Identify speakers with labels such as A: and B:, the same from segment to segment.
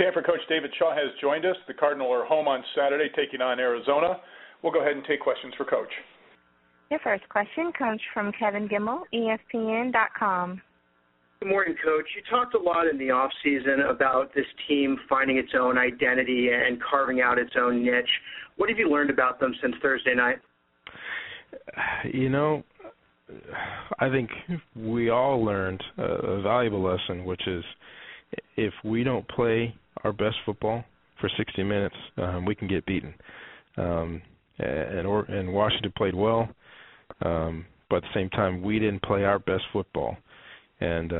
A: Stanford coach David Shaw has joined us. The Cardinals are home on Saturday taking on Arizona. We'll go ahead and take questions for Coach.
B: Your first question comes from Kevin Gimmel, ESPN.com.
C: Good morning, Coach. You talked a lot in the offseason about this team finding its own identity and carving out its own niche. What have you learned about them since Thursday night?
D: You know, I think we all learned a valuable lesson, which is if we don't play our best football for 60 minutes, we can get beaten. And Washington played well, but at the same time, we didn't play our best football. And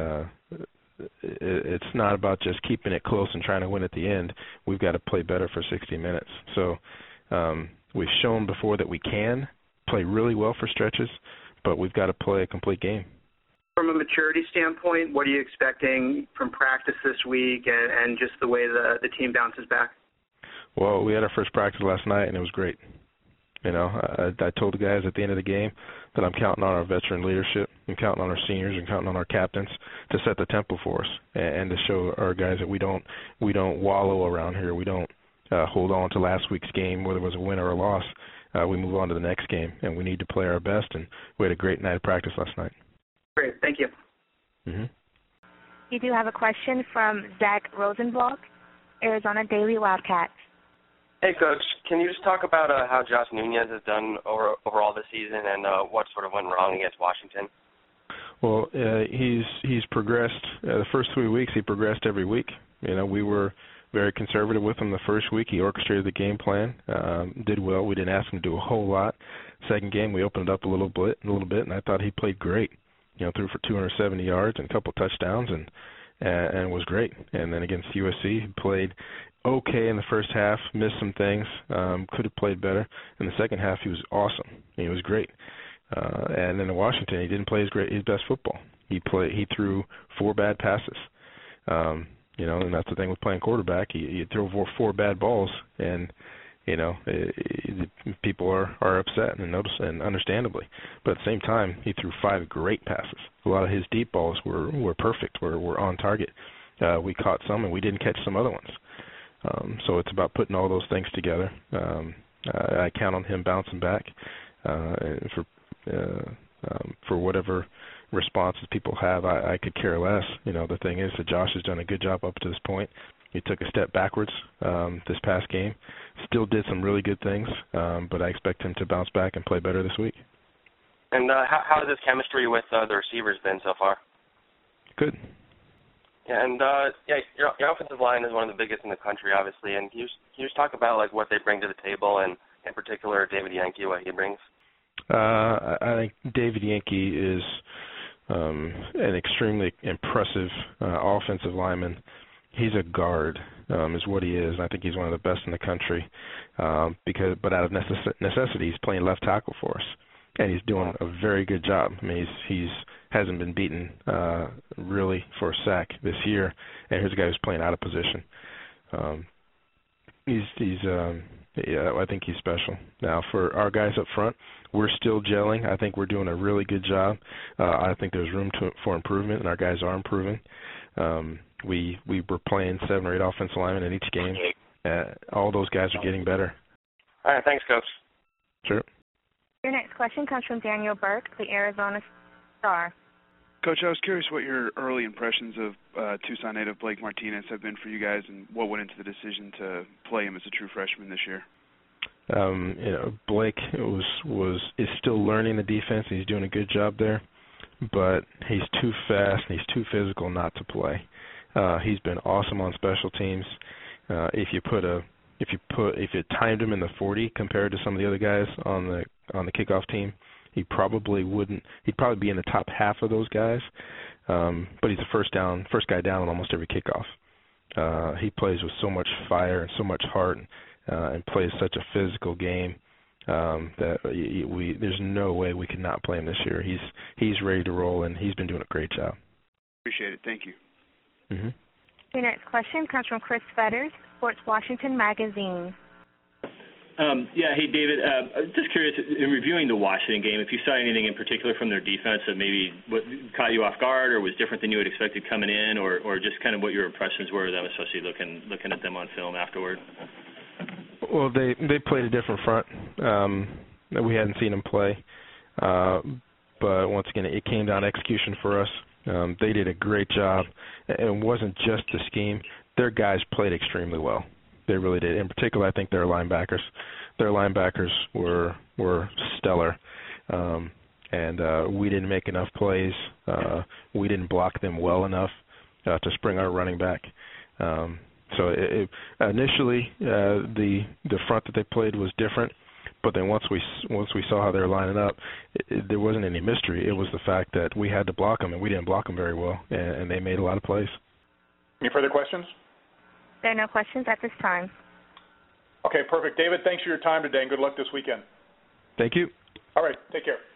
D: it's not about just keeping it close and trying to win at the end. We've got to play better for 60 minutes. So we've shown before that we can play really well for stretches, but we've got to play a complete game.
C: From a maturity standpoint, what are you expecting from practice this week and just the way the team bounces back?
D: Well, we had our first practice last night, and it was great. You know, I told the guys at the end of the game that I'm counting on our veteran leadership, I'm counting on our seniors, and counting on our captains to set the tempo for us and to show our guys that we don't wallow around here. We don't hold on to last week's game, whether it was a win or a loss. We move on to the next game, and we need to play our best. And we had a great night of practice last night.
C: Great, thank you.
D: Mm-hmm.
B: You do have a question from Zach Rosenblatt, Arizona Daily Wildcats.
E: Hey, Coach, can you just talk about how Josh Nunez has done overall this season and what sort of went wrong against Washington?
D: Well, he's progressed. The first 3 weeks, he progressed every week. You know, we were very conservative with him the first week. He orchestrated the game plan, did well. We didn't ask him to do a whole lot. Second game, we opened it up a little bit, and I thought he played great. You know, threw for 270 yards and a couple touchdowns, and was great. And then against USC, he played okay in the first half, missed some things, could have played better. In the second half, he was awesome. He was great. And then in Washington, he didn't play his best football. He threw 4 bad passes. You know, and that's the thing with playing quarterback. You throw 4 bad balls, and you know, people are upset and understandably. But at the same time, he threw 5 great passes. A lot of his deep balls were perfect, were on target. We caught some, and we didn't catch some other ones. So it's about putting all those things together. I count on him bouncing back for whatever responses people have. I could care less. You know, the thing is that Josh has done a good job up to this point. He took a step backwards this past game. Still did some really good things, but I expect him to bounce back and play better this week.
E: And how has his chemistry with the receivers been so far?
D: Good.
E: Yeah, and your offensive line is one of the biggest in the country, obviously. And can you just talk about like what they bring to the table, and in particular David Yankee, what he brings?
D: I think David Yankee is an extremely impressive offensive lineman. He's a guard, is what he is. I think he's one of the best in the country. But out of necessity, he's playing left tackle for us, and he's doing a very good job. I mean, he's hasn't been beaten really for a sack this year, and here's a guy who's playing out of position. I think he's special. Now, for our guys up front, we're still gelling. I think we're doing a really good job. I think there's room for improvement, and our guys are improving. We were playing 7 or 8 offensive linemen in each game. All those guys are getting better.
E: All right, thanks, Coach.
D: Sure.
B: Your next question comes from Daniel Burke, the Arizona Star.
F: Coach, I was curious what your early impressions of Tucson native Blake Martinez have been for you guys, and what went into the decision to play him as a true freshman this year.
D: You know, Blake is still learning the defense, and he's doing a good job there, but he's too fast and he's too physical not to play. He's been awesome on special teams. If you timed him in the 40 compared to some of the other guys on the kickoff team, he'd probably be in the top half of those guys. But he's the first guy down on almost every kickoff. He plays with so much fire and so much heart, and plays such a physical game that there's no way we could not play him this year. He's ready to roll, and he's been doing a great job.
F: Appreciate it. Thank you.
D: Mm-hmm.
B: Your next question comes from Chris Fetters, Sports Washington Magazine.
G: Hey, David. Just curious, in reviewing the Washington game, if you saw anything in particular from their defense that maybe caught you off guard or was different than you had expected coming in, or just kind of what your impressions were of them, especially looking at them on film afterward?
D: Well, they played a different front that we hadn't seen them play. But once again, it came down to execution for us. They did a great job. It wasn't just the scheme. Their guys played extremely well. They really did. In particular, I think their linebackers. Their linebackers were stellar. And we didn't make enough plays. We didn't block them well enough to spring our running back. So initially, the front that they played was different. But then once we saw how they were lining up, there wasn't any mystery. It was the fact that we had to block them, and we didn't block them very well, and they made a lot of plays.
A: Any further questions?
B: There are no questions at this time.
A: Okay, perfect. David, thanks for your time today, and good luck this weekend.
D: Thank you.
A: All right, take care.